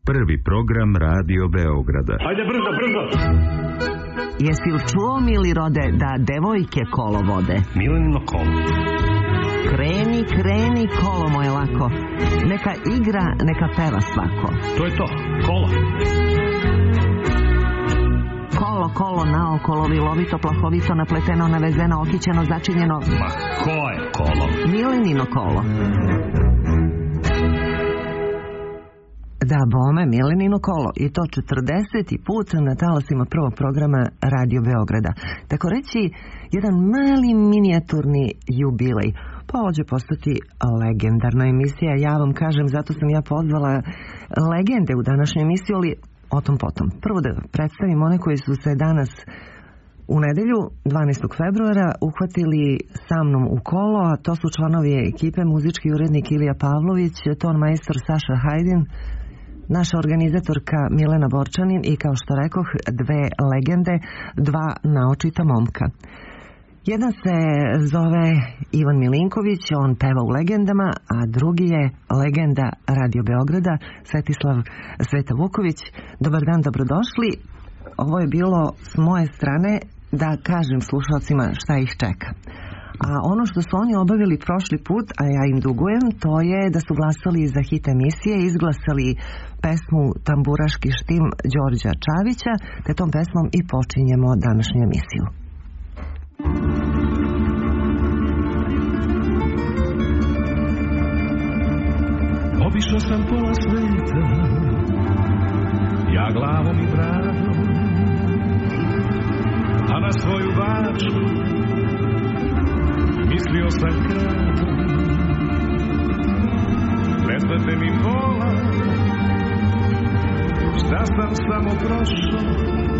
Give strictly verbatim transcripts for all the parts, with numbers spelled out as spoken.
Prvi program Radio Beograda. Hajde brzo, brzo! Jesi li čuo, mili rode, da devojke kolo vode? Milenino kolo. Kreni, kreni, kolo moje lako. Neka igra, neka peva svako. To je to, kola. Kolo, kolo, naokolo, vilovito, plahovito, napleteno, navezeno, okićeno, začinjeno. Ma ko je kolo? Milenino kolo. Da, bome, Milenino kolo. I to četrdeseti put na talasima prvog programa Radio Beograda. Tako reći, jedan mali minijaturni jubilej. Pa ovo će postati legendarna emisija. Ja vam kažem, zato sam ja pozvala legende u današnju emisiju, ali o tom potom. Prvo da predstavim one koji su se danas u nedelju, dvanaestog februara, uhvatili sa mnom u kolo, a to su članovi ekipe, muzički urednik Ilija Pavlović, ton majstor Saša Hajdin, naša organizatorka Milena Borčanin i, kao što rekoh, dve legende, dva naočita momka. Jedan se zove Ivan Milinković, on peva u legendama, a drugi je legenda Radio Beograda, Svetislav Sveta Vuković. Dobar dan, dobrodošli. Ovo je bilo s moje strane da kažem slušalcima šta ih čeka. A ono što su oni obavili prošli put, a ja im dugujem, to je da su glasali za hit emisije, izglasali pesmu Tamburaški štim Đorđa Čavića, te tom pesmom i počinjemo današnju emisiju. Obišao sam pola sveta, ja glavom i bradom, a na svoju bačku mislio sam kratom. Ne znate mi pola, šta sam samo prošao.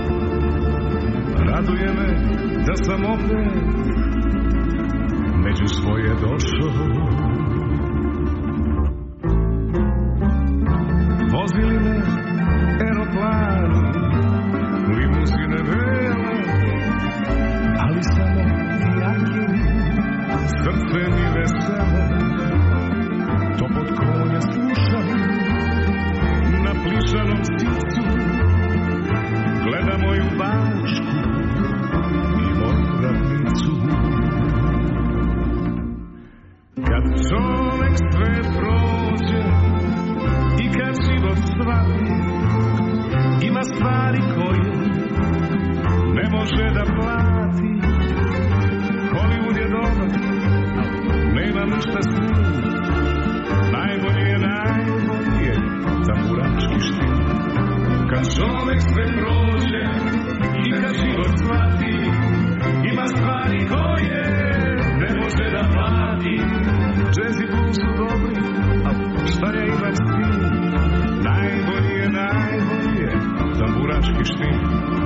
Raduje me da sam opet među svoje došao. Vozili me aeroplani, limuzine vele, ali samo jakini, srce mi veselo. To pod konja slušam, na plišanom sicu, gleda moju bačku i moju ravnicu. Kad čovek sve prođe i kad život shvati, ima stvari koje ne može da plati. Hollywood je dobar, nema ništa s njim. Najbolje je, najbolje je tamburaški štim. Kad čovek sve prođe i kad život shvati, ima stvari koje ne može da plati. Jazz i blues su dobri, a šta ja imam s tim? Najbolje je, najbolje je tamburaški štim.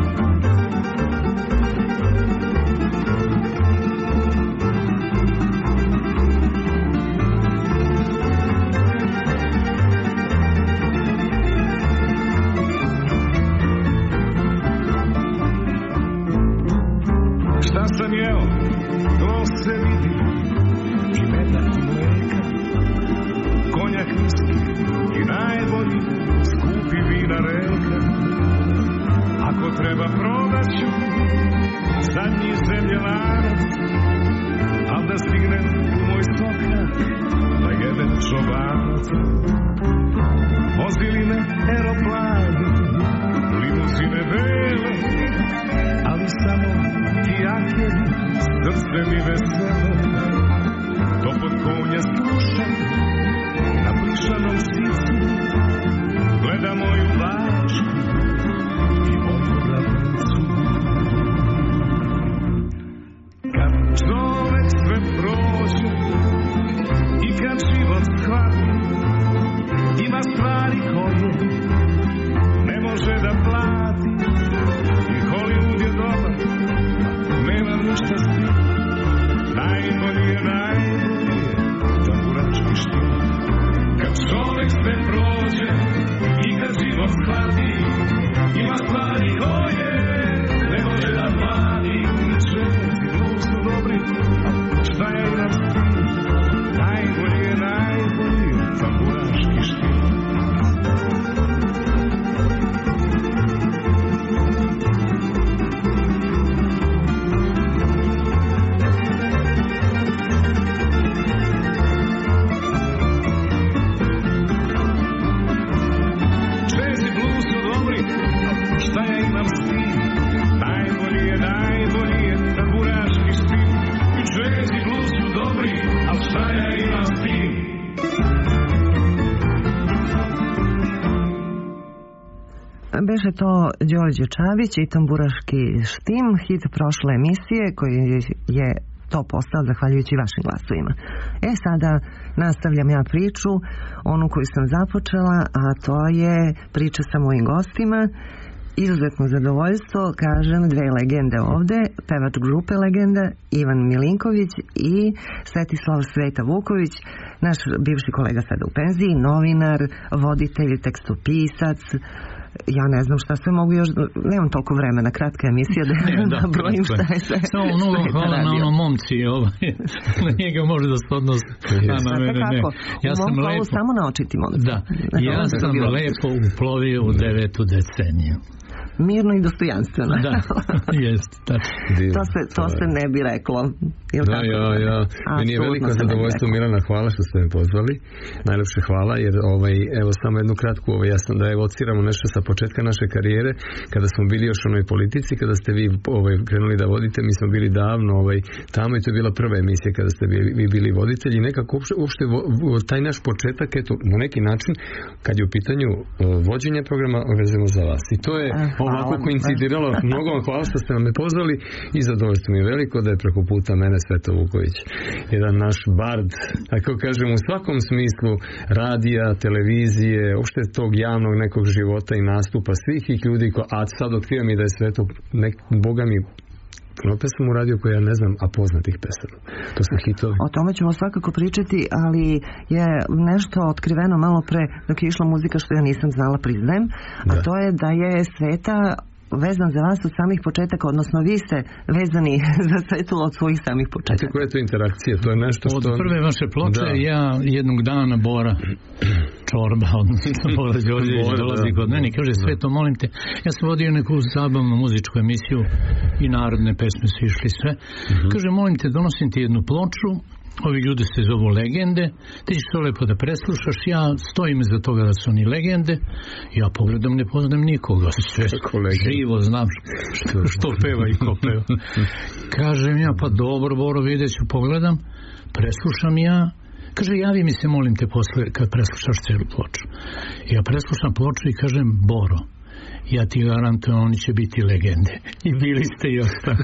Šta sam jeo, to se vidi, i meda i mleka, konjak niski i najbolji, skupi vina reka. Ako treba prodaću zadnji zemljanac, al da stignem u moj sokak da jedem čobanac. Vozili me aeroplani, limuzine vele, ali samo jakini, srce mi veselo. To pod konja slušam, na plišanom sicu, gleda moju bačku i moju ravnicu. Kad čovek sve prođe i kad život shvati, ima stvari koje ne može da plati. I Hollywood je dobar, nema ništa s njim. Beše to Đorđe Čavić i Tamburaški štim, hit prošle emisije koji je to postao zahvaljujući vašim glasovima. E sada nastavljam ja priču, onu koju sam započela, a to je priča sa mojim gostima. Izuzetno zadovoljstvo, kažem, dve legende ovde, pevač grupe Legenda Ivan Milinković i Svetislav Sveta Vuković, naš bivši kolega sada u penziji, novinar, voditelj, tekstopisac. Ja ne znam šta sve mogu još, nemam toliko vremena, kratka emisija da ne, da, nabrojim šta je sve. Samo mnogo hvala na ono momci, ovaj, na njega može da se odnosi, a na mene ne. Ja u sam mom lepo, samo na očiti momci. Da, ja sam lepo uplovio u devetu deceniju. Mirno i dostojanstveno. Da, jest. To se, to se ne bi reklo. Jel da, tako? ja, ja. Meni je veliko zadovoljstvo, Milana, hvala što ste me pozvali. Najlepše hvala, jer ovaj, evo samo jednu kratku, ovaj, jasno da evociramo nešto sa početka naše karijere, kada smo bili još u onoj politici, kada ste vi ovaj, krenuli da vodite, mi smo bili davno ovaj, tamo i to je bila prva emisija kada ste vi, vi bili voditelji i nekako uopšte, uopšte taj naš početak, eto, na neki način, kad je u pitanju vođenja programa, vezemo za vas. I to je ovako koincidiralo. Mnogo vam hvala što ste nam me pozvali i zadovoljstvo mi je veliko da je preko puta mene Sveto Vuković. Jedan naš bard, tako kažem, u svakom smislu radija, televizije, uopšte tog javnog nekog života i nastupa svih ih ljudi, ko, a sad otkrivam i da je Sveto, nek, Boga mi, puno pesama uradio koje ja ne znam, a poznatih pesama. To su hitovi. O tome ćemo svakako pričati, ali je nešto otkriveno malo pre dok je išla muzika što ja nisam znala, priznajem, a da. To je da je Sveta vezan za vas od samih početaka, odnosno vi ste vezani za Svetu od svojih samih početaka. Kako je to interakcija? To je nešto što... Od prve vaše ploče, da. Ja jednog dana Bora Čorba, odnosno Bora Đorđević dolazi kod mene i kaže, Sveto, molim te, ja sam vodio neku zabavnu muzičku emisiju i narodne pesme su išli sve. Uh-huh. Kaže, molim te, donosim ti jednu ploču, ovi ljudi se zovu Legende, ti ćeš to lepo da preslušaš, ja stojim iza toga da su oni legende, ja pogledam, ne poznam nikoga, sve živo znam što, što peva i ko peva. Kažem ja, pa dobro, Boro, vidjet ću, pogledam, preslušam ja, kaže, javi mi se, molim te, posle, kad preslušaš celu ploču. Ja preslušam ploču i kažem, Boro, ja ti garantujem, oni će biti legende. I bili ste i ostali.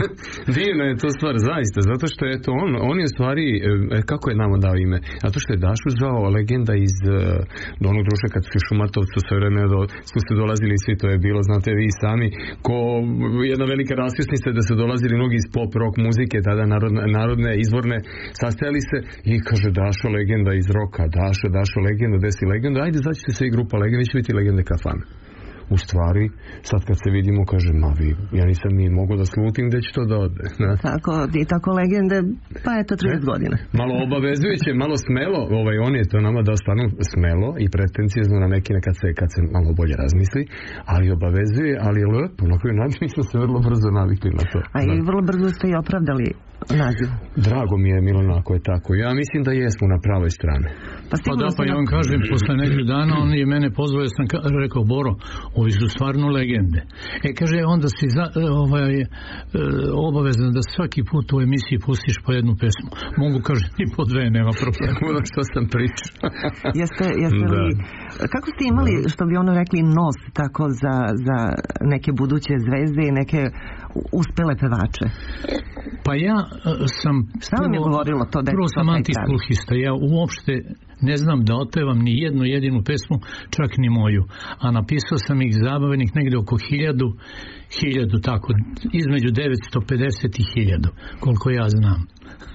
Divno je to stvar, zaista, zato što je to on, on je u stvari, kako je nama dao ime? Zato što je Dašu zvao legenda iz do onog društva kad su Šumatovcu sve vreme do, su se dolazili svi, to je bilo, znate vi sami, ko jedna velika rasvjesnica da se dolazili mnogi iz pop rock muzike, tada narodne, narodne izvorne, sastajali se i kaže Dašo legenda iz roka, Dašo, Dašo legenda, desi legenda, ajde začite se i grupa legenda, vi će biti legende kafana. U stvari, sad kad se vidimo, kaže, ma vi, ja nisam ni mogu da slutim gde će to da ode. Ne? Tako, i tako legende, pa eto trideset godina. Malo obavezujuće, malo smelo, ovaj, on je to nama dao stvarno smelo i pretencijezno na neki kad se, kad se malo bolje razmisli, ali obavezuje, ali je lepo, na koji način smo se vrlo brzo navikli na to. A i vrlo brzo ste i opravdali naziv. Drago mi je, Milana, ako je tako. Ja mislim da jesmo na pravoj strani. Pa, pa da, pa ja vam kažem, posle nekih dana on je mene pozvao, ja sam rekao, Boro, ovi su stvarno legende. E, kaže, onda si za, ovaj, obavezan da svaki put u emisiji pustiš po jednu pesmu. Mogu, kaže, i po dve, nema problema. Ono što sam pričao. jeste, jeste li, kako ste imali, što bi ono rekli, nos tako za, za neke buduće zvezde i neke uspele pevače? Pa ja sam... Šta vam je govorilo to da je prvo sam antiskulhista. Ja uopšte ne znam da otpevam ni jednu jedinu pesmu, čak ni moju. A napisao sam ih zabavnih negde oko hiljadu, hiljadu tako, između devetsto pedeset i hiljadu, koliko ja znam.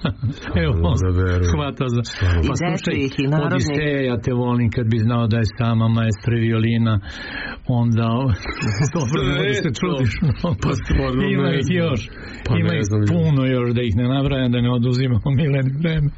Evo, hvata za... Pa slušaj, Odiseja, ja te volim, kad bi znao da je sama maestra violina, onda dobro, da se čudiš. Pa stvarno ima ih još, ima ih puno još, da ih ne nabrajam, da ne oduzimamo Mileni vreme.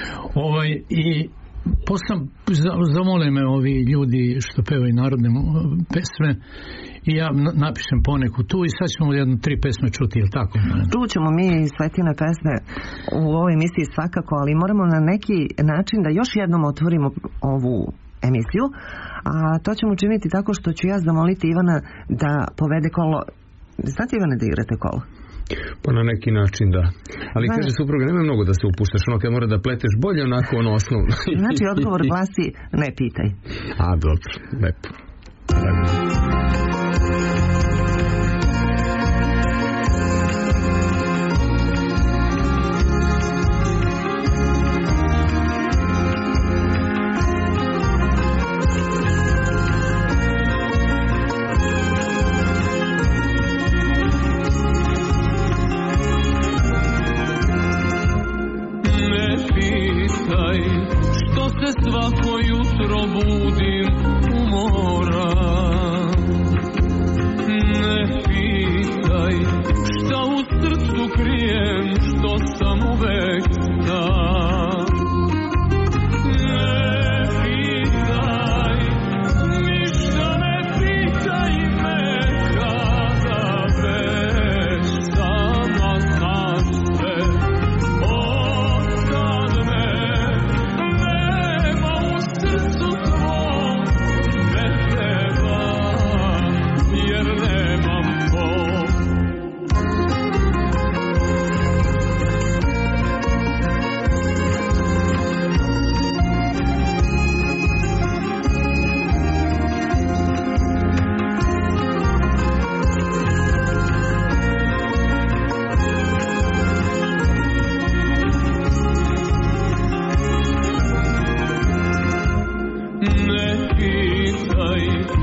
Ovaj, i posle zamole me ovi ljudi što pevaju narodne pesme i ja napišem poneku tu i sad ćemo jedno tri pesme čuti, je li tako? Čućemo mi Svetine pesme u ovoj emisiji svakako, ali moramo na neki način da još jednom otvorimo ovu emisiju, a to ćemo učiniti tako što ću ja zamoliti Ivana da povede kolo. Znate, Ivane, da igrate kolo? Pa na neki način da. Ali Zna... kaže supruga, nemoj mnogo da se upuštaš, ono kad mora da pleteš bolje onako ono osnovno. Znači odgovor glasi ne pitaj. A dobro, lepo. Tako.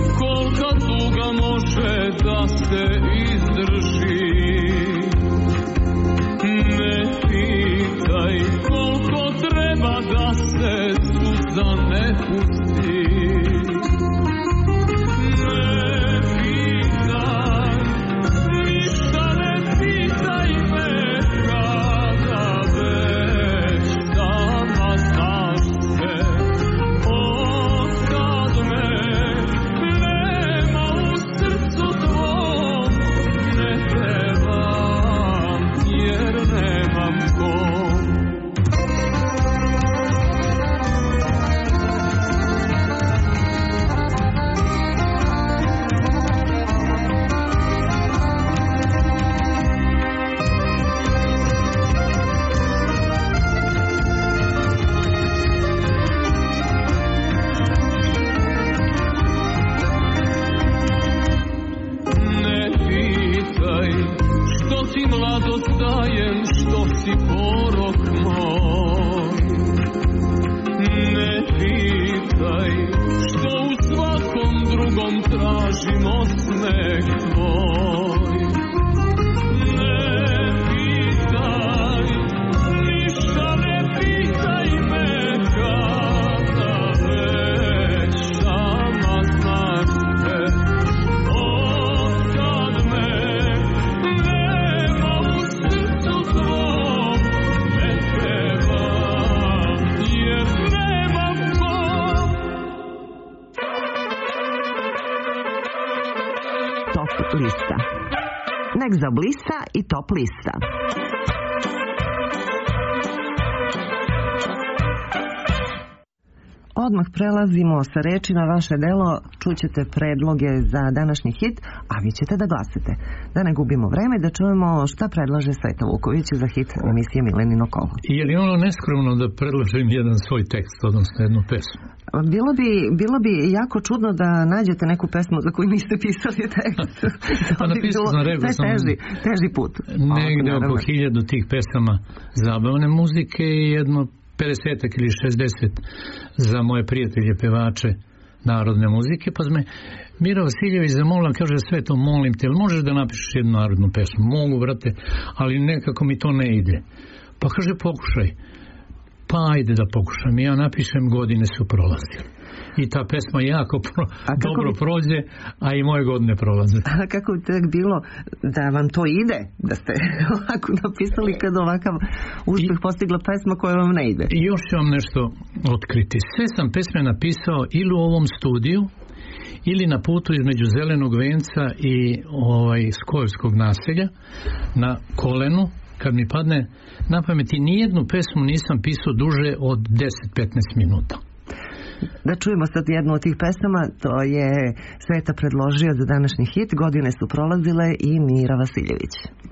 kolika tuga može da se izdrži. Ne pitaj koliko treba da se suza ne pusti. Ne pitaj, ništa ne pitaj me kada već sama znaš sve. Otkad me nema u srcu tvom, ne pevam jer nemam kom. Što ti mladost dajem, što si porok moj. Ne pitaj što u svakom drugom tražim osmeh tvoj. Ne pitaj, ništa ne pitaj me kada već sama znaš sve. Otkad me lista. Nek zablista i top lista. Odmah prelazimo sa reči na vaše delo, čućete predloge za današnji hit, a vi ćete da glasate. Da ne gubimo vreme, da čujemo šta predlaže Sveta Vuković za hit emisije Milenino kolo. Je li ono neskromno da predložim jedan svoj tekst, odnosno jednu pesmu? Bilo bi, bilo bi jako čudno da nađete neku pesmu za koju niste pisali tekst. Pa napisao sam, rekao sam, teži, teži put. Negde oko hiljadu tih pesama zabavne muzike i jedno pedeset ili šezdeset za moje prijatelje pevače narodne muzike, pa me Mira Vasiljević zamolila, kaže, Sveto, molim te, možeš da napišeš jednu narodnu pesmu? Mogu, brate, ali nekako mi to ne ide. Pa kaže, pokušaj. Pa ajde da pokušam. Ja napišem, godine su prolazile. I ta pesma jako pro, dobro bi, prođe, a i moje godine prolaze. A kako bi tek bilo da vam to ide, da ste ovako napisali kad ovakav uspjeh postigla pesma koja vam ne ide? I još ću vam nešto otkriti. Sve sam pesme napisao ili u ovom studiju, ili na putu između Zelenog venca i ovaj, Skojevskog naselja, na kolenu, kad mi padne na pamet. I nijednu pesmu nisam pisao duže od deset do petnaest minuta. Da čujemo sad jednu od tih pesama, to je Sveta predložio za današnji hit, godine su prolazile i Mira Vasiljević.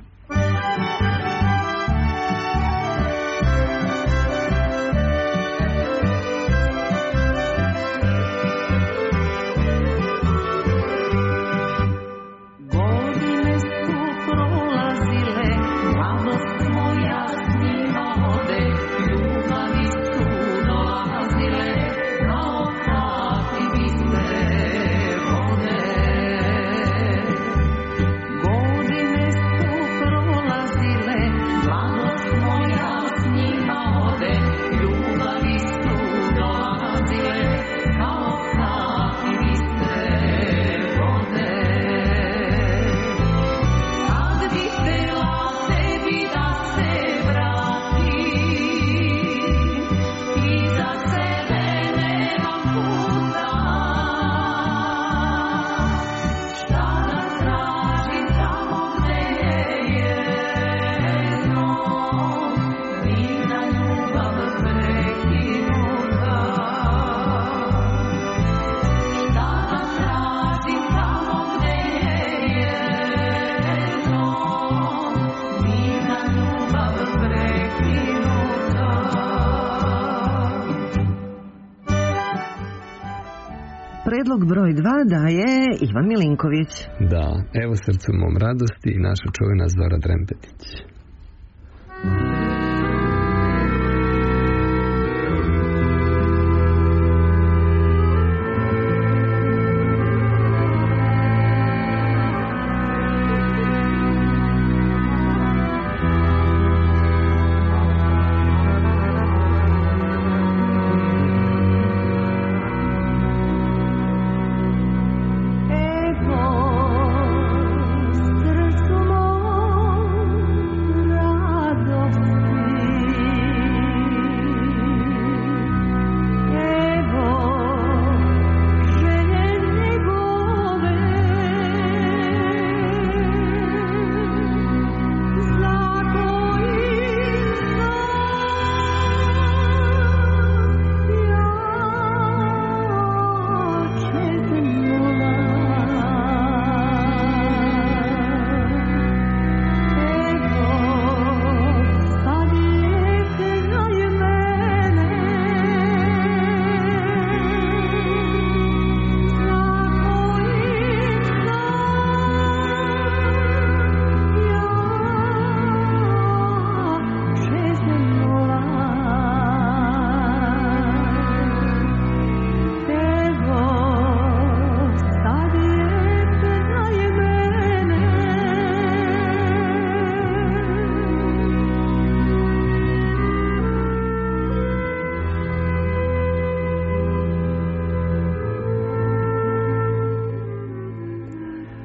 Predlog broj dva daje Ivan Milinković. Da, evo srcu mom radosti i naša čuvena Zora Drempetić.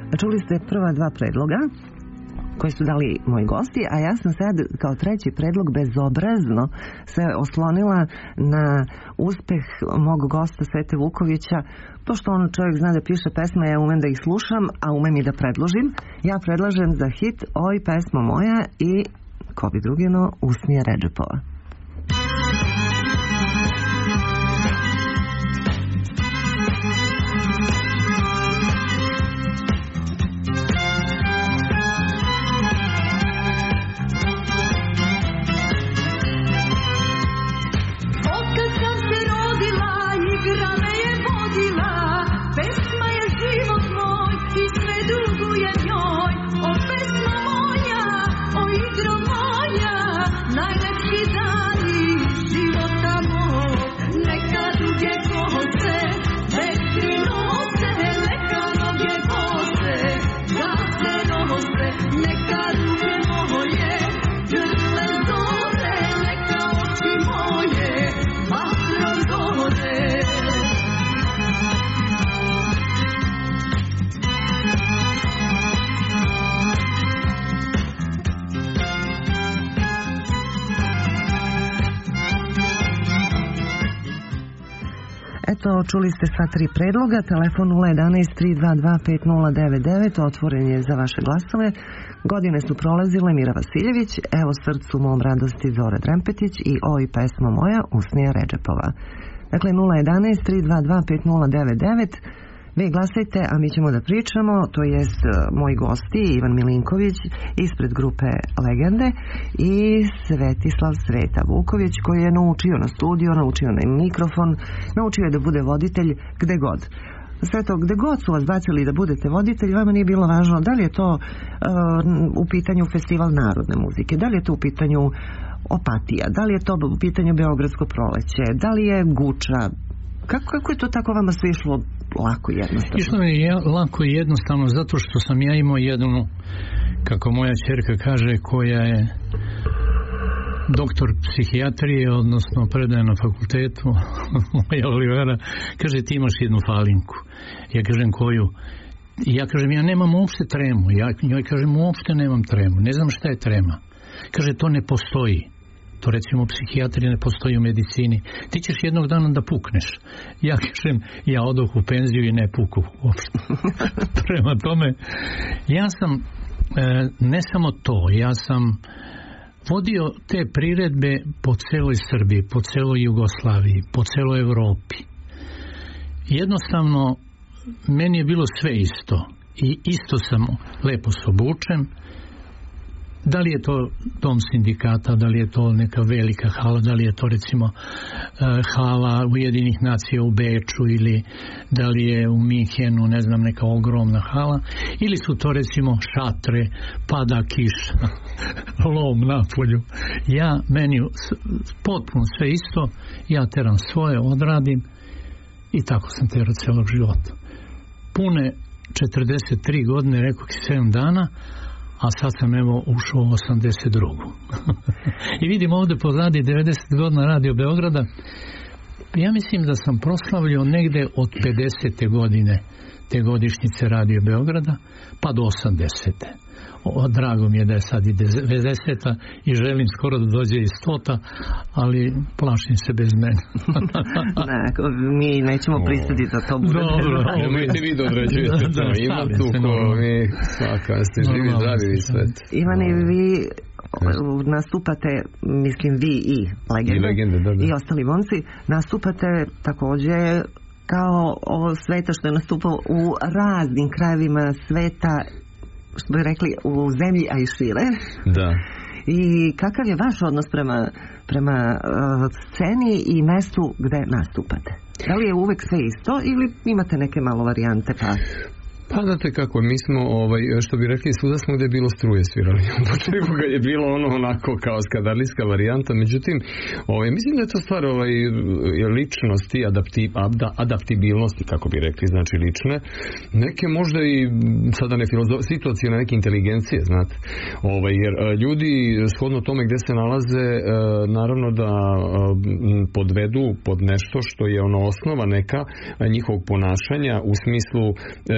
Čuli ste prva dva predloga koji su dali moji gosti, a ja sam sad kao treći predlog bezobrazno se oslonila na uspeh mog gosta Svete Vukovića. Pošto on čovjek zna da piše pesme, ja umem da ih slušam, a umem i da predložim. Ja predlažem za hit Oj pesmo moja i ko bi drugino Usnija Redžepova. Eto, čuli ste sva tri predloga. Telefon nula jedanaest tri dva dva pet nula devet devet otvoren je za vaše glasove. Godine su prolazile Mira Vasiljević, Evo srcu mom radosti Zora Drempetić i Oj pesmo moja Usnija Redžepova. Dakle, nula jedanaest tri dva dva pet nula devet devet. Vi glasajte, a mi ćemo da pričamo, to jest moji gosti Ivan Milinković ispred grupe Legende i Svetislav Sveta Vuković koji je naučio na studio, naučio na mikrofon, naučio je da bude voditelj gde god. Sve to, gde god su vas bacili da budete voditelj, vama nije bilo važno da li je to uh, u pitanju festival narodne muzike, da li je to u pitanju Opatija, da li je to u pitanju Beogradsko proleće, da li je Guča. Kako, kako je to tako vama sve išlo lako i jednostavno? Išlo mi je lako i jednostavno zato što sam ja imao jednu, kako moja ćerka kaže, koja je doktor psihijatrije, odnosno predaje na fakultetu, moja Olivera, kaže ti imaš jednu falinku. Ja kažem koju? Ja kažem ja nemam uopšte tremu. Ja njoj kažem uopšte nemam tremu. Ne znam šta je trema. Kaže to ne postoji. To recimo u psihijatriji ne postoji u medicini. Ti ćeš jednog dana da pukneš. Ja kažem, ja odoh u penziju i ne puku uopšte. Prema tome, ja sam, e, ne samo to, ja sam vodio te priredbe po celoj Srbiji, po celoj Jugoslaviji, po celoj Evropi. Jednostavno, meni je bilo sve isto. I isto sam lepo se obučem. Da li je to dom sindikata, da li je to neka velika hala, da li je to recimo uh, hala Ujedinjenih nacija u Beču ili da li je u Minhenu, ne znam, neka ogromna hala, ili su to recimo šatre, pada kiša, lom na polju. Ja, meni potpuno sve isto, ja teram svoje, odradim i tako sam terao celog života. Pune četrdeset tri godine, rekao ki sedam dana, a sad sam evo ušao u osamdeset drugu. I vidim ovdje pozadi devedeset godina Radio Beograda. Ja mislim da sam proslavljao negde od pedesete godine te godišnjice Radio Beograda pa do osamdesete. O, drago mi je da je sad i devedeseta i želim skoro da dođe i stota, ali plašim se bez mene. Ne, mi nećemo pristati za to. Dobro, nemojte vi da određujete to. Ima tu ko mi svaka, ste živi, zdravi i svet. Ivane, vi nastupate, mislim vi i Legende, i, legende, da, da. i ostali momci, nastupate takođe kao ovo Sveta što je nastupao u raznim krajevima sveta, što bi rekli, u zemlji, a i šire. Da. I kakav je vaš odnos prema, prema uh, sceni i mestu gde nastupate? Da li je uvek sve isto ili imate neke malo varijante pa... Pa znate kako, mi smo, ovaj, što bi rekli, svuda smo gde je bilo struje svirali. U početku kad je bilo ono onako kao skadarlijska varijanta, međutim, ovaj, mislim da je to stvar ovaj, ličnosti, adapti, abda, adaptibilnosti, kako bi rekli, znači lične. Neke možda i, sada ne filozof, situacije na neke inteligencije, znate. Ovaj, jer ljudi, shodno tome gde se nalaze, naravno da podvedu pod nešto što je ono osnova neka njihovog ponašanja u smislu situacije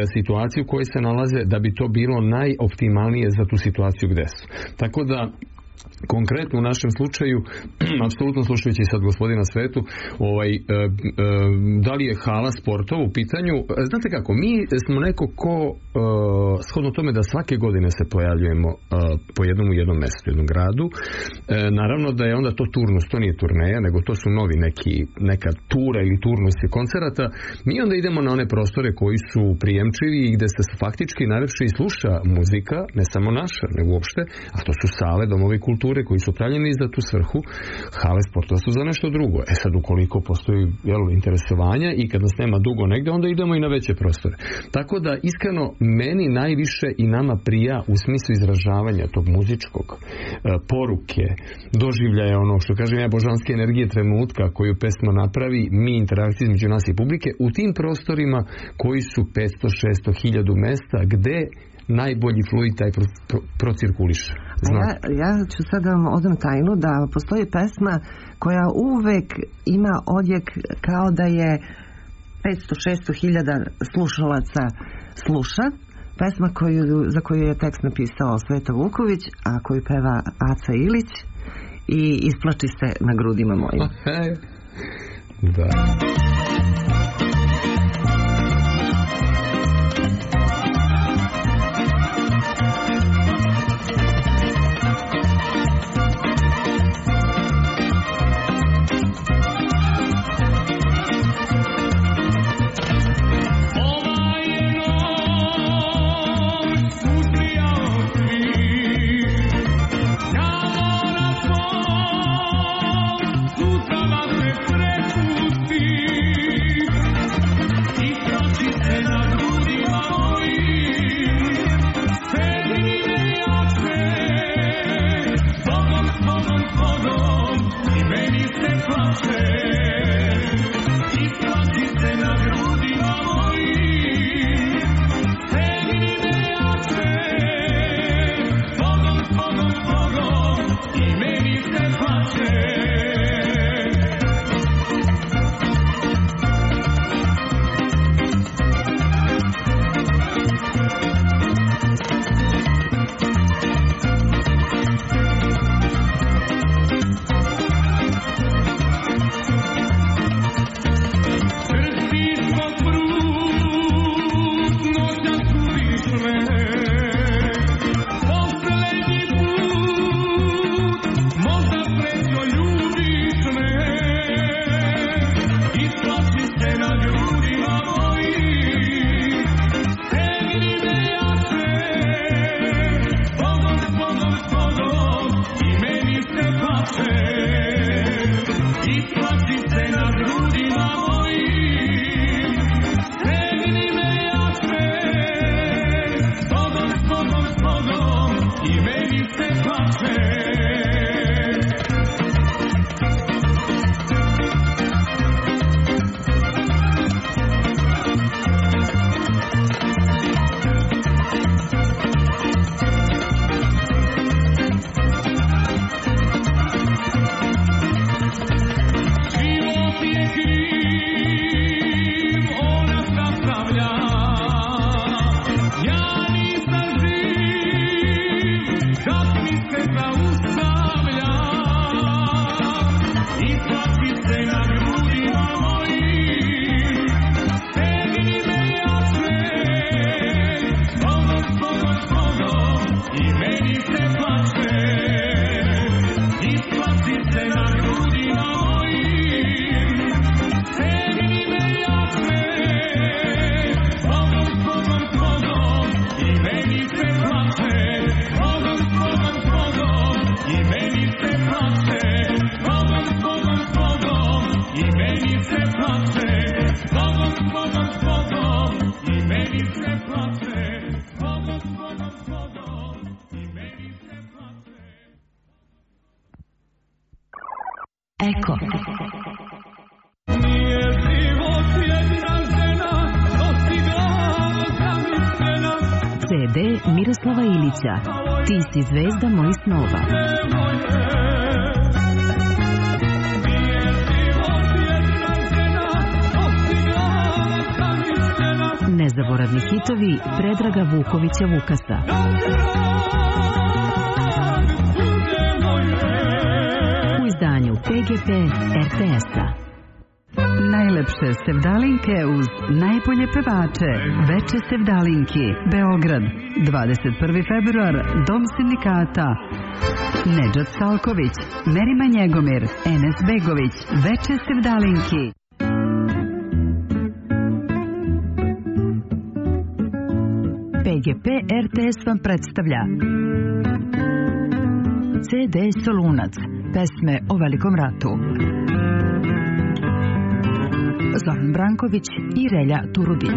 situaciju u kojoj se nalaze da bi to bilo najoptimalnije za tu situaciju gde su. Tako da konkretno u našem slučaju, apsolutno slušajući sad gospodina Svetu, ovaj, e, e, da li je hala sportova u pitanju, znate kako, mi smo neko ko e, shodno tome da svake godine se pojavljujemo e, po jednom u jednom mestu, jednom gradu, e, naravno da je onda to turnus, to nije turneja, nego to su novi neki, neka tura ili turnusi koncerata, mi onda idemo na one prostore koji su prijemčivi i gde se faktički najlepše i sluša muzika, ne samo naša, nego uopšte, a to su sale, domovi kulture koji su pravljeni za tu svrhu. Hale sportova su za nešto drugo. E sad, ukoliko postoji jel, interesovanja i kad nas nema dugo negde, onda idemo i na veće prostore. Tako da, iskreno, meni najviše i nama prija u smislu izražavanja tog muzičkog e, poruke, doživljaja ono što kažem ja, božanske energije trenutka koju pesma napravi, mi interakciji između nas i publike, u tim prostorima koji su petsto, šesto, hiljadu mesta, gde najbolji fluid taj pro, pro, procirkuliše. Ja, ja ću sad da vam odam tajnu da postoji pesma koja uvek ima odjek kao da je petsto šesto hiljada slušalaca sluša. Pesma koju, za koju je tekst napisao Sveto Vuković, a koju peva Aca Ilić i isplači se na grudima mojim. Da. Eko. C D Miroslava Ilića. Ti si zvezda mojih snova. nezaboravni hitovi Predraga Vukovića Vukasa. U izdanju P G P R T S-a. Najlepše sevdalinke uz najbolje pevače. Veče sevdalinki. Beograd. dvadeset prvi februar. Dom sindikata. Nedžad Salković, Merima Njegomir, Enes Begović. Veče sevdalinki. P G P R T S vam predstavlja C D Solunac. Pesme o Velikom ratu. Zoran Branković i Relja Turudić.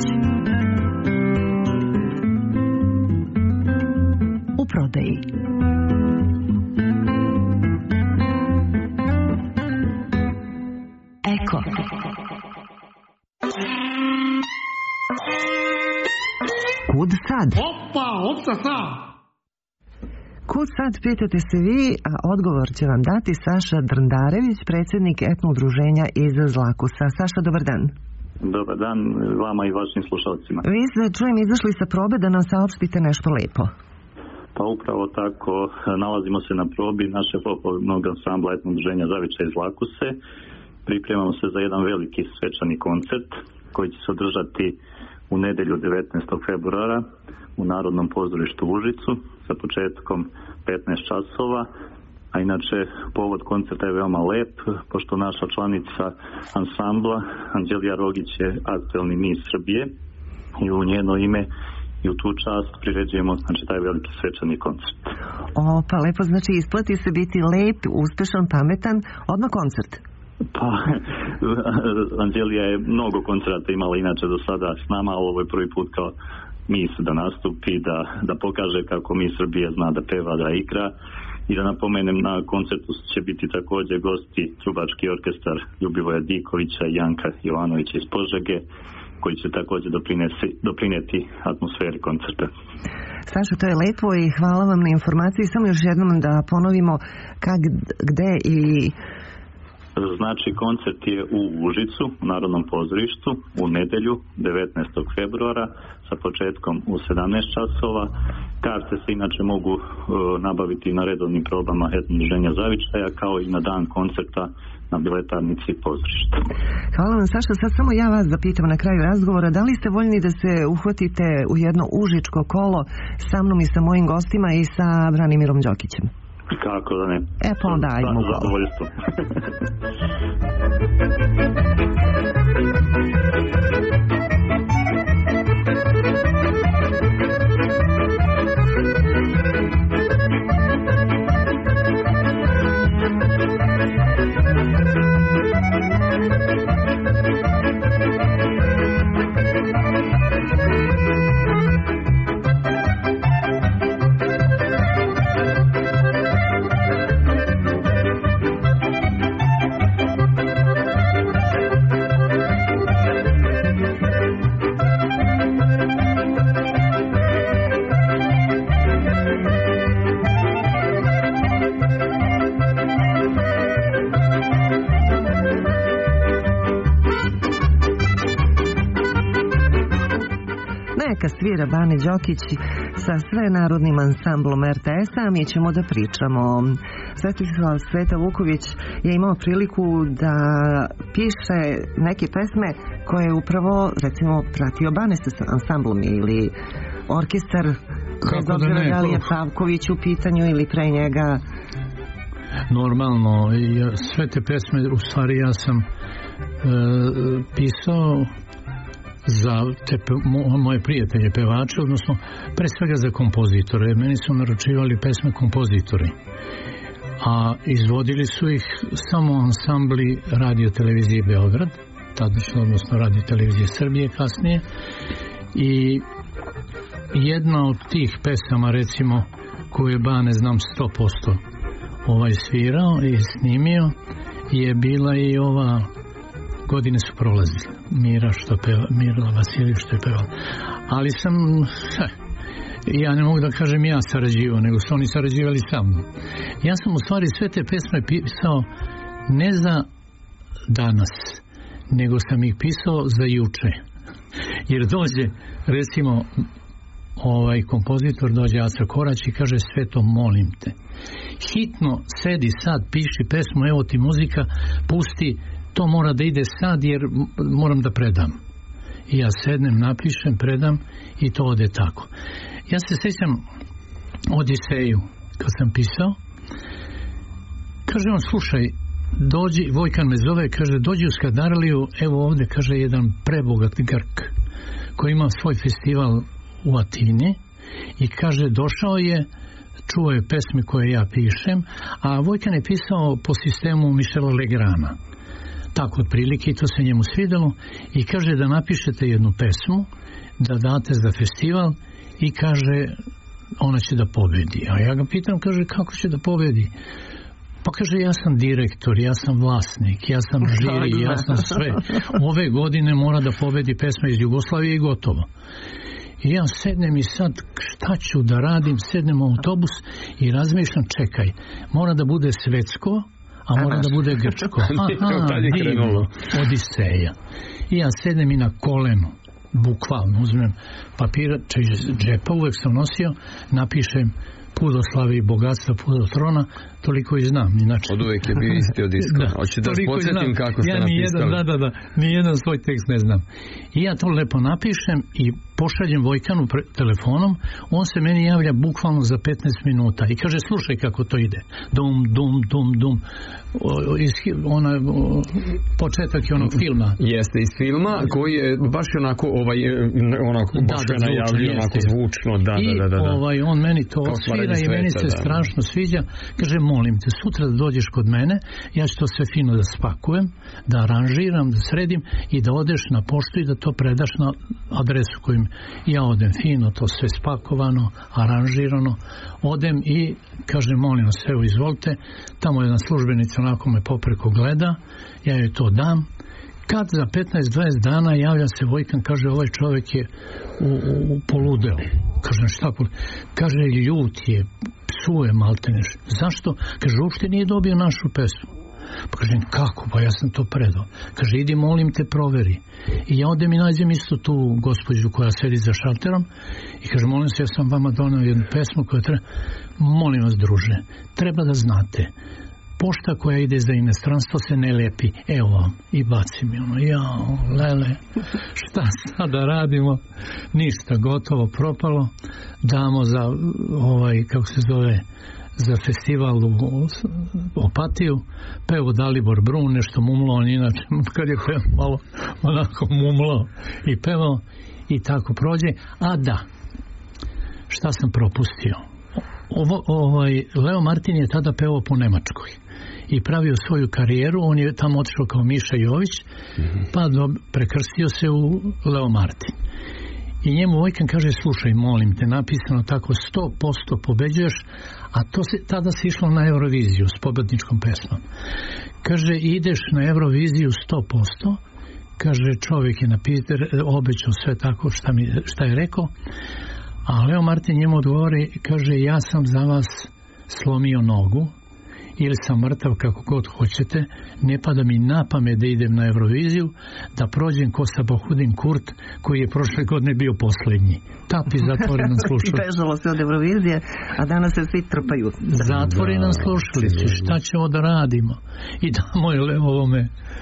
U prodaji. Eko. Kud sad? Opa, opsa sad! Kud sad, pitate se vi, a odgovor će vam dati Saša Drndarević, predsjednik etno udruženja iz Zlakusa. Saša, dobar dan. Dobar dan vama i vašim slušalcima. Vi ste, čujem, izašli sa probe da nam saopštite nešto lepo. Pa upravo tako, nalazimo se na probi naše folklornog ansambla etno udruženja Zavičaj iz Zlakuse. Pripremamo se za jedan veliki svečani koncert koji će se održati u nedjelju devetnaestog februara u Narodnom pozorištu u Užicu sa početkom petnaest časova, a inače povod koncerta je veoma lep, pošto naša članica ansambla Anđelija Rogić je aktuelni mis Srbije i u njeno ime i u tu čast priređujemo, znači, taj veliki svečani koncert. O, pa lepo, znači isplati se biti lep, uspešan, pametan, odmah koncert. Pa, Anđelija je mnogo koncerta imala inače do sada s nama, ali ovo je prvi put kao mis da nastupi, da, da pokaže kako mi Srbije zna da peva, da igra. I da napomenem, na koncertu će biti također gosti trubački orkestar Ljubivoja Dikovića i Janka Jovanovića iz Požege, koji će također doprinijeti atmosferi koncerta. Saša, to je lepo i hvala vam na informaciji. Samo još jednom da ponovimo kak, gde i... Znači, koncert je u Užicu, u Narodnom pozorištu, u nedjelju devetnaestog februara sa početkom u sedamnaest časova. Karte se inače mogu uh, nabaviti na redovnim probama etno udruženja Zavičaja, kao i na dan koncerta na biletarnici pozorišta. Hvala vam, Saša. Sad samo ja vas zapitam na kraju razgovora, da li ste voljni da se uhvatite u jedno užičko kolo sa mnom i sa mojim gostima i sa Branimirom Đokićem? Kako da ne? E pa onda ajmo kolo. Zadovoljstvo. Svira Bane Đokić sa sve narodnim ansamblom R T S-a, mi ćemo da pričamo. Svetislav Sveta Vuković je imao priliku da piše neke pesme koje je upravo, recimo, pratio Bane sa ansamblom ili orkestar, bez obzira da li je Pavković u pitanju ili pre njega. Normalno, sve te pesme, u stvari ja sam e, pisao za te mo, moje prijatelje pevače, odnosno pre svega za kompozitore. Meni su naručivali pesme kompozitori, a izvodili su ih samo ansambli Radio televizije Beograd, tadašnje, odnosno Radio televizije Srbije kasnije. I jedna od tih pesama, recimo, koju je Bane, znam, sto posto ovaj svirao i snimio, je bila i ova Godine su prolazile, Mira što peva, Mirla Vasiljević što je pevala. Ali sam, he, ja ne mogu da kažem ja sarađivao, nego su oni sarađivali sa mnom. Ja sam u stvari sve te pesme pisao ne za danas, nego sam ih pisao za juče. Jer dođe, recimo, ovaj kompozitor dođe Aca Korać i kaže sve to molim te. Hitno sedi sad, piši pesmu, evo ti muzika, pusti, to mora da ide sad jer moram da predam. I ja sednem, napišem, predam i to ode tako. Ja se sjećam Odiseju kad sam pisao, kaže on, slušaj, dođi, Vojkan me zove, kaže, dođi u Skadarliju, evo ovdje, kaže, jedan prebogat Grk koji ima svoj festival u Atini i kaže, došao je, čuo je pesme koje ja pišem, a Vojkan je pisao po sistemu Michela Legrana. Tako otprilike, i to se njemu svidelo, i kaže da napišete jednu pesmu, da date za festival i kaže, ona će da pobedi. A ja ga pitam, kaže, kako će da pobedi? Pa kaže, ja sam direktor, ja sam vlasnik, ja sam žiri, ja sam sve. Ove godine mora da pobedi pesma iz Jugoslavije i gotovo. I ja sednem i sad, šta ću da radim, sednem u autobus i razmišljam, čekaj, mora da bude svetsko, a mora da bude grčko. Aha, divno, Odiseja. I ja sednem i na kolenu, bukvalno, uzmem papir, džepa, uvek sam nosio, napišem put do slave i bogatstva, put do trona, toliko i znam. Inače, od uvek je bio isti od iska. Da, hoće da vas podsjetim kako ste ja napisali. Da, da, da, ni jedan svoj tekst ne znam. I ja to lepo napišem i pošaljem Vojkanu pre, telefonom, on se meni javlja bukvalno za petnaest minuta i kaže, slušaj kako to ide. Dum, dum, dum, dum. O, iz, ona, o, početak je onog filma. Jeste, iz filma koji je baš onako, ovaj, onako, da, baš da, je najavljio, onako zvučno. Da, I da, da, da. ovaj, on meni to osvira i meni se da. strašno sviđa. Kaže, molim te, sutra da dođeš kod mene, ja ću to sve fino da spakujem, da aranžiram, da sredim i da odeš na poštu i da to predaš na adresu kojim ja odem fino, to sve spakovano, aranžirano, odem i kažem, molim vas, evo izvolite, tamo jedna službenica onako me popreko gleda, ja joj to dam. Kad za petnaest dvadeset dana javlja se Vojkan, kaže, ovaj čovjek je u, u, u poludeo. Kažem, šta poludeo? Kaže, ljut je, psuje malteneš. Zašto? Kaže, uopšte nije dobio našu pesmu. Pa kažem, kako? Pa ja sam to predao. Kaže, idi, molim te, proveri. I ja odem i nađem isto tu gospođu koja sedi za šalterom i kaže, molim se, ja sam vama donao jednu pesmu koja treba, molim vas, druže, treba da znate, pošta koja ide za inostranstvo se ne lepi, evo vam, i baci mi ono, jao, lele, šta sad da radimo, ništa, gotovo, propalo, damo za ovaj, kako se zove, za festival u Opatiju, pevo Dalibor Brun, nešto mumlo, on inače, kad je peo malo onako mumlo i pevao, i tako prođe, a da, šta sam propustio? Ovo, ovaj, Leo Martin je tada pevao po Nemačkoj i pravio svoju karijeru, on je tamo otišao kao Miša Jović, mm-hmm. pa do, prekrstio se u Leo Martin. I njemu Vojkan kaže, slušaj, molim te, napisano tako, sto posto pobeđuješ, a to se, tada se išlo na Euroviziju s pobedničkom pesmom. Kaže, ideš na Euroviziju sto posto, kaže, čovjek je napisao, obećao sve tako šta, mi, šta je rekao, a Leo Martin njemu odgovori, kaže, ja sam za vas slomio nogu, ili sam mrtav, kako god hoćete, ne pada mi na pamet da idem na Euroviziju, da prođem ko Sabahudin Kurt, koji je prošle godine bio posljednji. Tapi zatvorenom slušalici. Bežalo se od Eurovizije, a danas se svi trpaju. Zatvorenom slušalici, šta ćemo da radimo? I damo je Leo ovome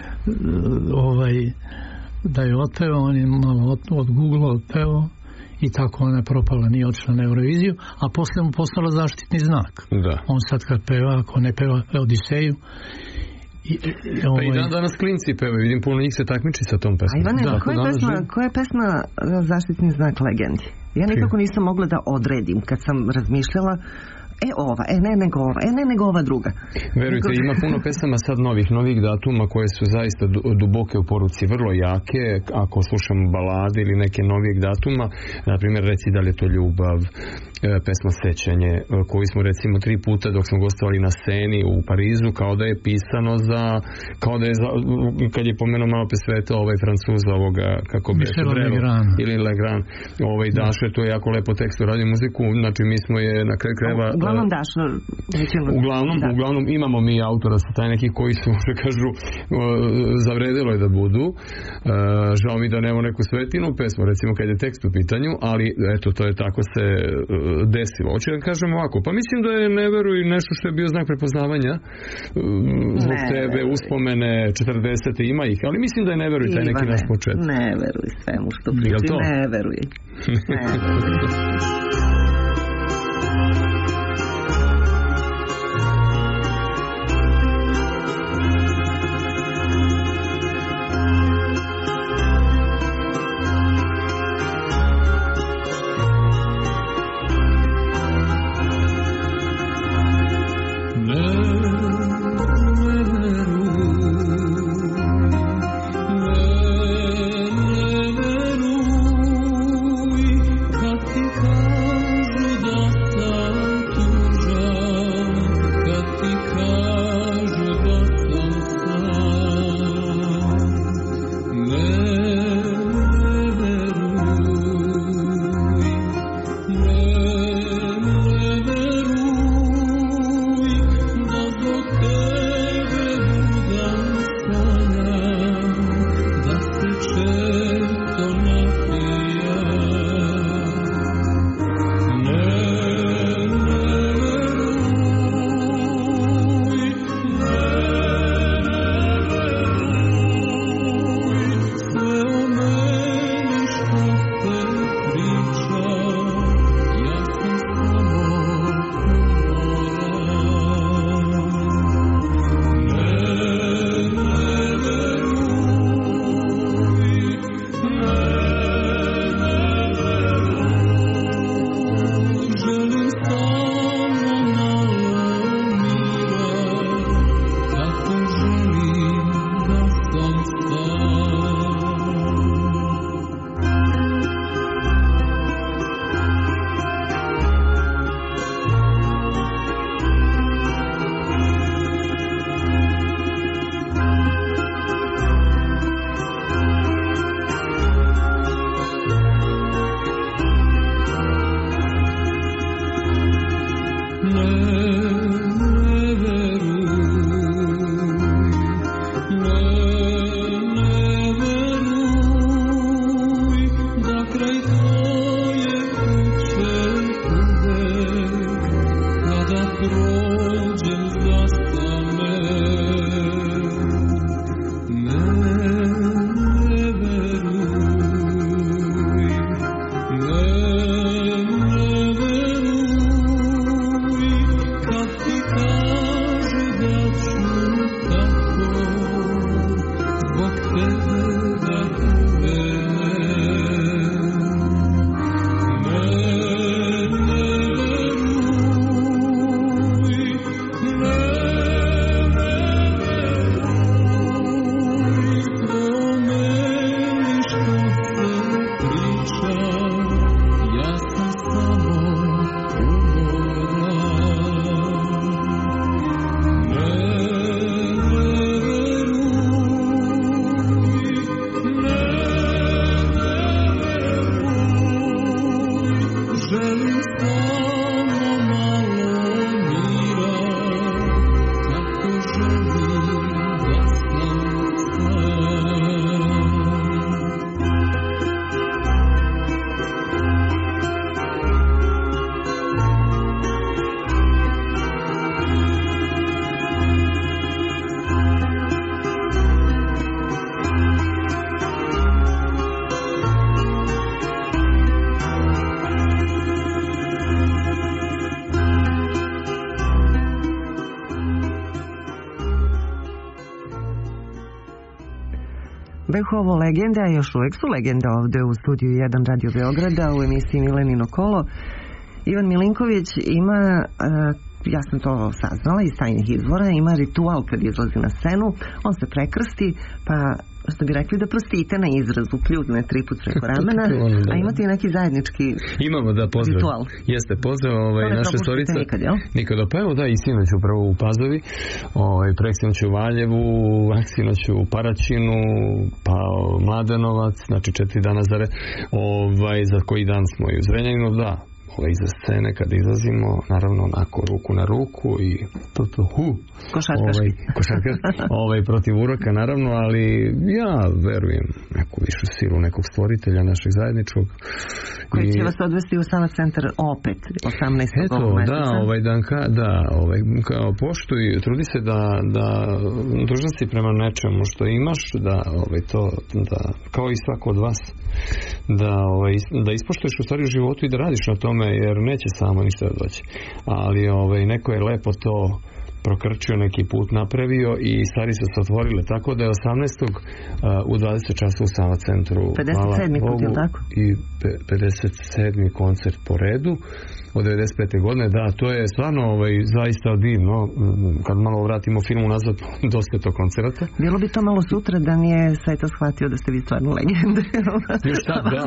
ovaj, da je otpeo, on je malo od, od Google otpeo, i tako ona je propala, nije otišla na Euroviziju, a posle mu postala zaštitni znak. Da. On sad kad peva, ako ne peva Odiseju, i, ovaj... pa i dan danas klinci pevaju, vidim puno njih se takmiči sa tom pesmom. A Ivane, da, koja, je pesma, koja je pesma zaštitni znak legendi? Ja nekako nisam mogla da odredim kad sam razmišljala, e ova, e ne nego ova, e ne nego ova druga. Verujte, ima puno pesama sad novih, novih datuma koje su zaista duboke u poruci, vrlo jake, ako slušamo balade ili neke novijeg datuma, na primjer, reci da li je to ljubav, pesma Sećanje, koju smo recimo tri puta dok smo gostovali na sceni u Parizu, kao da je pisano za, kao da je za, kad je pomenuo malo pe sveta ovaj Francuza ovoga, kako bi Legrand ili Legrand, ovaj Dašo doduše to je jako lepo tekst u radio muziku, znači mi smo je na kraju krajeva... Uglavnom daš... Uglavnom, da. uglavnom imamo mi autora sa taj neki koji su, što kažu, zavredilo je da budu. Žao mi da nemamo neku svetinu pesmu, recimo kad je tekst u pitanju, ali eto, to je tako se desilo. Hoće da kažem ovako, pa mislim da je Ne veruj nešto što je bio znak prepoznavanja zbog ne, tebe, veruj. Uspomene četrdesete, ima ih, ali mislim da je Ne veruj taj neki naš početak. Ne veruj svemu što pričam, ne veruj. Ne veruj. Behovo legenda, još uvek su legenda ovde u studiju jedan Radio Beograda u emisiji Milenino kolo. Ivan Milinković ima, ja sam to saznala iz tajnih izvora, ima ritual kad izlazi na scenu, on se prekrsti, pa što bi rekli da prostite na izrazu, pljudne tri put preko ramena, a imate i neki zajednički Imamo, da, pozdrav. ritual. Jeste, pozdrav, ovaj, naša storica. Nikad, jel? Nikad, pa evo da, i sinoć upravo u Pazovi, ovaj, preksinoć u Valjevu, aksinoć u Paraćinu, pa Mladenovac, znači četiri dana zare, ovaj, za koji dan smo i u Zrenjaninu, da. Ove iza scene kada izlazimo, naravno onako ruku na ruku i hu, košarkaški. Ovaj, košarkaški, ovaj, protiv uroka naravno, ali ja verujem neku višu silu nekog stvoritelja našeg zajedničkog. Koji će I, vas odvesti u Sava centar opet osamnaestog Eto, da, ovaj Danka, da, ovaj, kao poštuj, trudi se da, da dužan si prema nečemu što imaš, da, ovaj, to, da, kao i svako od vas, da, ovaj, da ispoštuješ u stvari u životu i da radiš na tome, jer neće samo ništa da doći. Ali ovaj, neko je lepo to prokrčio, neki put napravio i stvari su se otvorile, tako da je osamnaestog u dvadeset časova u Sava centru. pedeset sedmi put, je li tako? I pedeset sedmi koncert po redu od devedeset pete godine, da, to je stvarno ovaj, zaista divno. Kad malo vratimo filmu nazad, dosta je to koncerata. Bilo bi to malo sutra da nije Sveta shvatio da ste vi stvarno legende. Još tad, da.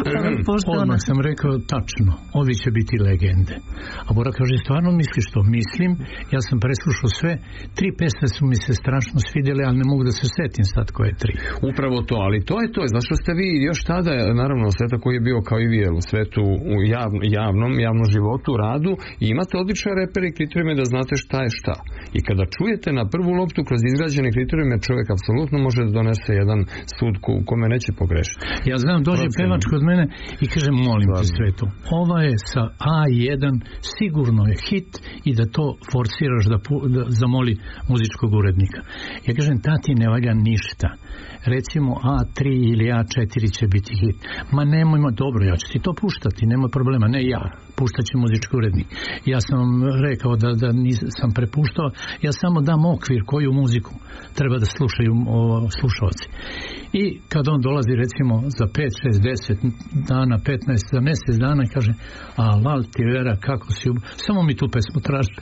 Odmah sam rekao tačno, ovi će biti legende. A Bora kaže, stvarno misliš to? Mislim, ja sam preslušao sve, tri pesme su mi se strašno svidjeli, ali ne mogu da se setim sad koje tri. Upravo to, ali to je to, znaš što ste vi još tada, naravno, Sveta koji je bio kao i vi, u svetu, u javno, javnom, javnom životu, radu, i imate odlične repere i kriterijume da znate šta je šta. I kada čujete na prvu loptu kroz izgrađene kriterijume, čovjek apsolutno može da donese jedan sud u kome neće pogrešiti. Ja znam, dođe Procenu. pevač kod mene i kaže, molim te Svetu, ova je sa A jedan, sigurno je hit i da to forsiraš da, da zamoli muzičkog urednika. Ja kažem, tati ne valja ništa. Recimo A tri ili A četiri će biti hit. Ma nemojmo, dobro, ja ću ti to puštati, nema problema, ne ja, puštat će muzički urednik. Ja sam rekao da, da nisam prepuštao, ja samo dam okvir koju muziku treba da slušaju o, slušalci. I kad on dolazi recimo za pet, šest, deset dana, petnaest, za mjesec dana i kaže, a lal ti vera, kako si, samo mi tu pesmu tražite.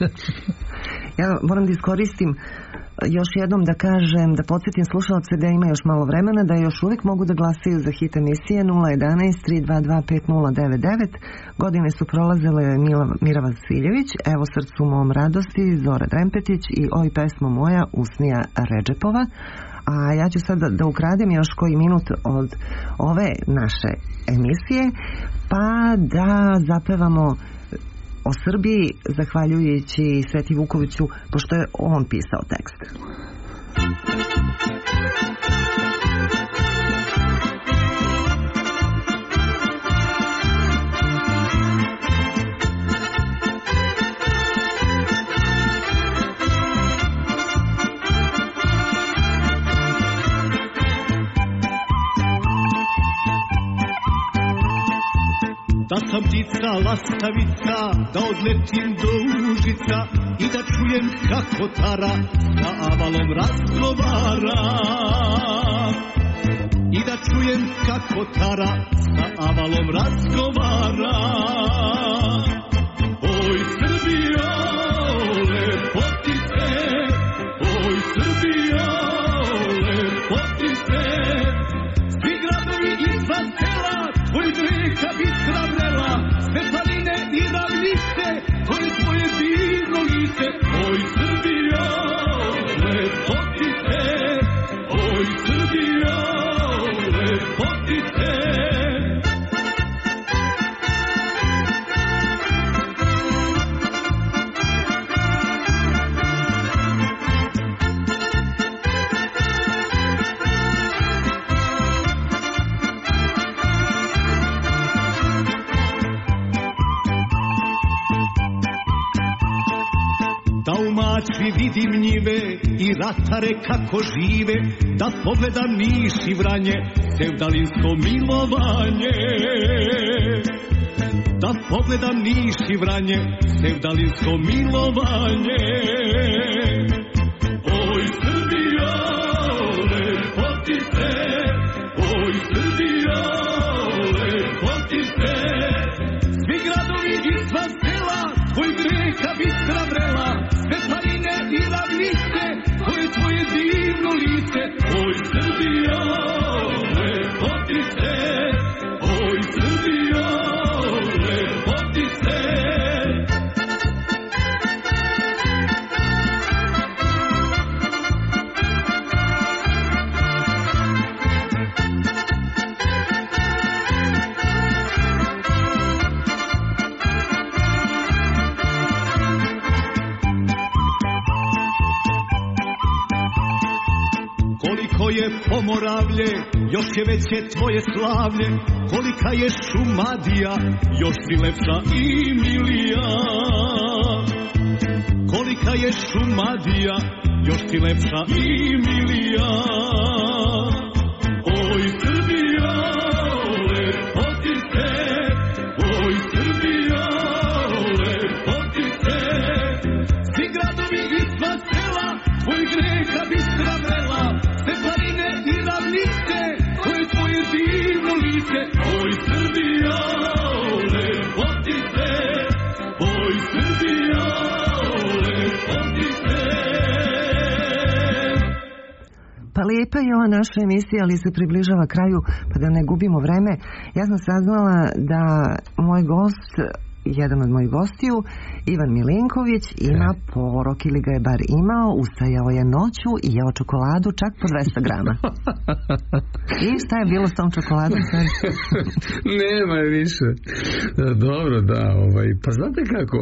Ja moram da iskoristim još jednom da kažem, da podsjetim slušalce da ima još malo vremena, da još uvijek mogu da glasaju za hit emisije nula jedanaest tri dva dva pet nula devet devet. Godine su prolazile Mila, Mira Vasiljević, Evo srcu mom radosti, Zora Drempetić i Oj pesmo moja Usnija Redžepova. A ja ću sad da, da ukradem još koji minut od ove naše emisije, pa da zapevamo o Srbiji, zahvaljujući Sveti Vukoviću, pošto je on pisao tekst. Da sam ptica lastavica, da odletim do Užica i da čujem kako tara sa avalom razgovara. I da čujem kako tara sa avalom razgovara. Oj Srbijo, lepotice, oj Srbijo, lepotice, svi gradovi izvan sela, tvoj reka bistra vrela, Stefanine i ravnice, to je tvoje divno lice. Oj Srbijo, lepotice, oj Srbijo, lepotice. Da u Mačvi vidim njive i ratare kako žive, da pogledam Niš i Vranje, sevdalinsko milovanje. Da pogledam Niš i Vranje, sevdalinsko milovanje. Oj Srbijo, lepotice, oj Srbijo, lepotice, svi gradovi i sva sela, tvoj reka bistra vrela, Stefanine i ravnice, to je tvoje divno lice. oj Srbijo, lepotice, oj Srbijo, lepotice. Koliko je Pomoravlje, još je veće tvoje slavlje, kolika je Šumadija, još si lepša i milija. Kolika je Šumadija, još si lepša i milija. Oj Srbijo, lepotice, oj Srbijo, lepotice. Svi gradovi i sva sela, tvojih reka bistra vrela, Stepanine i ravnice, koje tvoje divno lice. Oj Srbijo, lepotice, oj Srbijo, lepotice. Pa lijepa je ova naša emisija, ali se približava kraju, pa da ne gubimo vreme. Ja sam saznala da moj gost, jedan od mojih gostiju, Ivan Milinković, ima porok ili ga je bar imao, ustajao je noću i jeo čokoladu čak po dvesta grama. I šta je bilo s tom čokoladom? Nema je više. Dobro, da, ovaj, pa znate kako,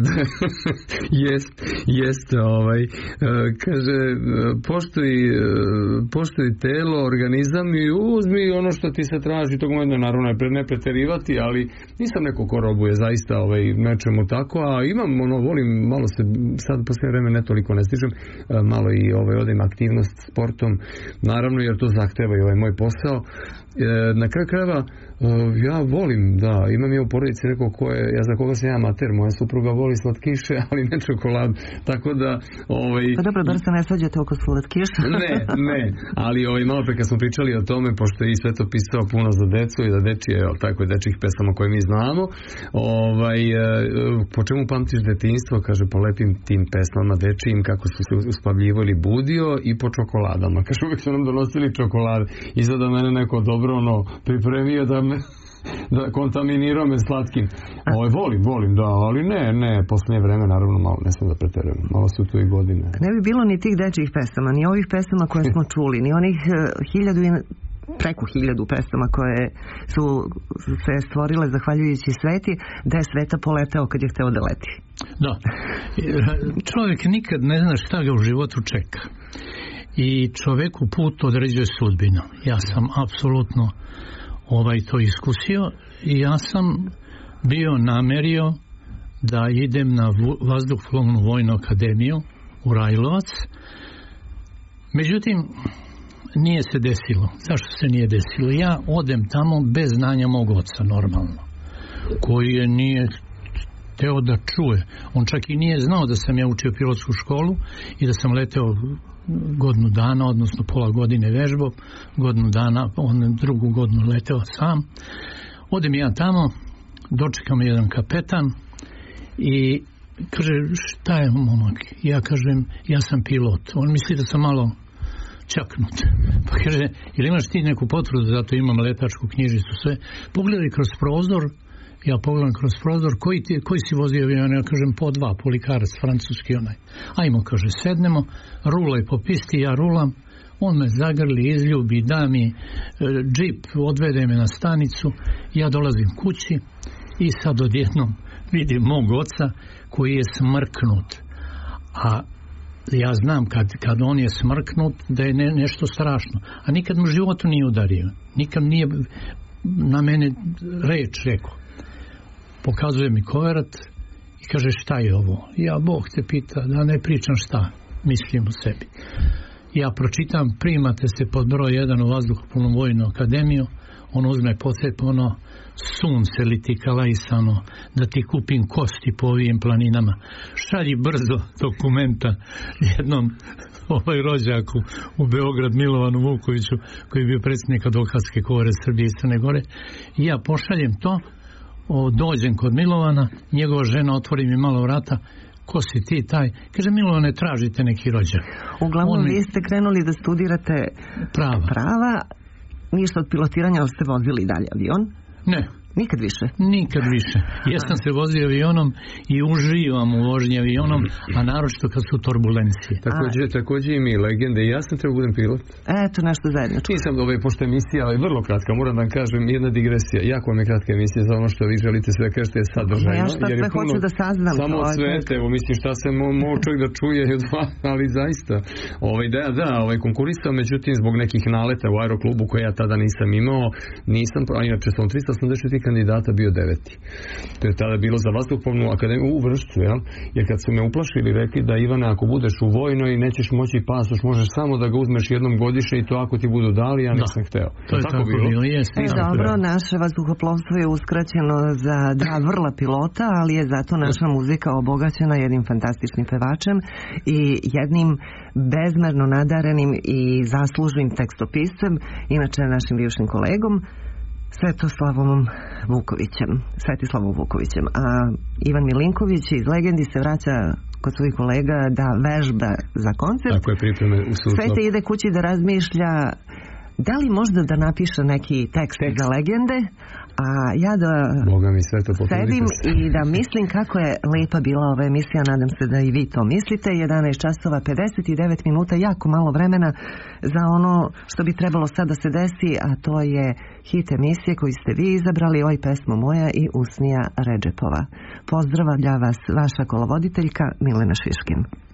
jest, jest, ovaj, kaže, poštuj, poštuj telo, organizam i uzmi ono što ti se traži, tog momenta naravno ne preterivati, ali nisam neko ko robuje zaista ovaj, nečemu tako, a imam, ono, volim, malo se, sad poslije vreme ne toliko ne stižem, malo i ovaj, odim aktivnost sportom, naravno, jer to zahteva i ovaj moj posao. E, na kraju krajeva, ja volim, da, imam je u porodici neko ko je, ja za koga sam ja amater, moja supruga voli slatkiše, ali ne čokoladu, tako da, ovaj... Pa dobro, da se ne svađate oko slatkiša. Ne, ne, ali ovaj, malo pre kad smo pričali o tome, pošto je i sve to pisao puno za decu i za dečije, tako i dečjih pesama koje mi znamo, ovaj, po čemu pamtiš detinjstvo, kaže, po lepim tim pesmama dečijim, kako su se uspavljivali budio i po čokoladama, kaže, uvijek su nam donosili čokolade i sada mene neko dobro, ono, pripremio da me da kontaminirao me slatkim. Ovo, volim, volim, da, ali ne, ne, posljednje vreme, naravno, malo, ne sam da preterujem, malo su tu i godine. Ne bi bilo ni tih dečjih pesama, ni ovih pesama koje smo čuli, ni onih uh, hiljadu i preko hiljadu pesama koje su se stvorile zahvaljujući Sveti, da je Sveta poleteo kad je hteo da leti. Da. Čovjek nikad ne zna šta ga u životu čeka. I čovjeku put određuje sudbinu. Ja sam apsolutno ovaj to iskusio i ja sam bio namerio da idem na vazduhoplovnu vojnu akademiju u Rajlovac. Međutim, nije se desilo. Zašto se nije desilo? Ja odem tamo bez znanja mog oca, normalno, koji je nije teo da čuje. On čak i nije znao da sam ja učio pilotsku školu i da sam leteo godinu dana, odnosno pola godine vežbo, godinu dana, on drugu godinu leteo sam. Odem ja tamo, dočekam jedan kapetan i kaže, šta je momak? Ja kažem, ja sam pilot. On misli da sam malo čaknut. Pa kaže, ili imaš ti neku potvrdu, zato imam letačku knjižicu, sve. Pogledaj kroz prozor, ja pogledam kroz prozor, koji, ti, koji si vozio avion? Ja kažem, po dva, polikarac, francuski onaj. Ajmo, kaže, sednemo, rulaj po pisti, ja rulam, on me zagrli, izljubi, da mi e, džip, odvede me na stanicu, ja dolazim kući i sad odjednom vidim mog oca koji je smrknut. A ja znam kad, kad on je smrknut da je ne, nešto strašno. A nikad mu u životu nije udario. Nikad nije na mene reč rekao. Pokazuje mi koverat i kaže, šta je ovo? Ja, Bog te pita, da ne pričam šta, mislim u sebi. Ja pročitam, primate se pod broj jedan u vazduhoplovnu vojnu akademiju, on uzme podsjet, ono, sunce li ti kalajsano, da ti kupim kosti po ovim planinama. Šalji brzo dokumenta jednom ovaj rođaku u Beograd, Milovanu Vukoviću, koji je bio predsjednik Advokatske komore Srbije i Crne Gore. I ja pošaljem to, o, dođem kod Milovana, njegova žena otvori mi malo vrata, ko si ti taj? Kaže, Milo, ne tražite neki rođak. Uglavnom, On vi mi... ste krenuli da studirate prava. prava, ništa od pilotiranja, ali ste vozili dalje avion? Ne. Nikad više? Nikad više. Jesam se vozio avionom i uživam u vožnji avionom, a naročito kad su turbulencije. Također, također i mi legende. I ja sam trebao budem pilot. Eto, nešto zajedničko. Nisam, ove, pošto emisija je vrlo kratka, moram da vam kažem, jedna digresija. Jako vam je kratka emisija za ono što vi želite sve kažete je sadržajno. Ja šta sve hoću da saznam. Samo od svete, evo, mislim šta se mo, mo čovjek da čuje i od vas, ali zaista. Ovaj, da, da, ovaj, konkurisao, međutim, zbog nekih naleta u aeroklubu koje ja tada nisam imao, nisam, a inače sam tristo osamdeset četiri kandidata bio deveti. To je tada bilo za vazduhoplovnu akademiju u Vršcu, jel? Jer kad su me uplašili, rekli da Ivane, ako budeš u vojnoj i nećeš moći pasoš, možeš samo da ga uzmeš jednom godišnje i to ako ti budu dali, ja nisam hteo. To je tako, tako bilo. bilo jest, e, dobro, naše vazduhoplovstvo je uskraćeno za dva vrla pilota, ali je zato naša muzika obogaćena jednim fantastičnim pevačem i jednim bezmerno nadarenim i zaslužnim tekstopiscem, inače našim bivšim kolegom, Svetoslavom Vukovićem, Svetislavom Vukovićem. A Ivan Milinković iz Legendi se vraća kod svojih kolega da vežba za koncert. Tako je, pripreme u sustav. Svete ide kući da razmišlja da li možda da napiše neki tekst, tekst. za legende, a ja da Boga mi sve to sedim i da mislim kako je lepa bila ova emisija, nadam se da i vi to mislite. Jedanaest časova pedeset devet minuta, jako malo vremena za ono što bi trebalo sad da se desi, a to je hit emisije koji ste vi izabrali, Oj pesmo moja i Usnija Redžepova. Pozdravlja vas vaša kolovoditeljka Milena Šiškin.